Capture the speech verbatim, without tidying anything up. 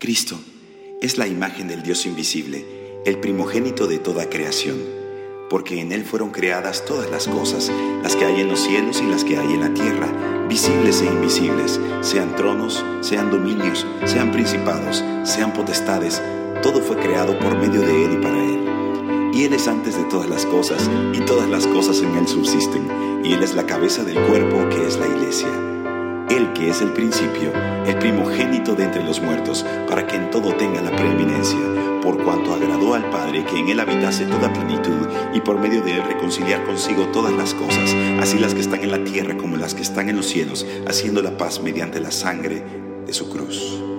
Cristo es la imagen del Dios invisible, el primogénito de toda creación, porque en Él fueron creadas todas las cosas, las que hay en los cielos y las que hay en la tierra, visibles e invisibles, sean tronos, sean dominios, sean principados, sean potestades, todo fue creado por medio de Él y para Él. Y Él es antes de todas las cosas, y todas las cosas en Él subsisten, y Él es la cabeza del cuerpo que es la iglesia. Él que es el principio, el primogénito de entre los muertos, para que en todo tenga la preeminencia, por cuanto agradó al Padre que en Él habitase toda plenitud, y por medio de Él reconciliar consigo todas las cosas, así las que están en la tierra como las que están en los cielos, haciendo la paz mediante la sangre de su cruz.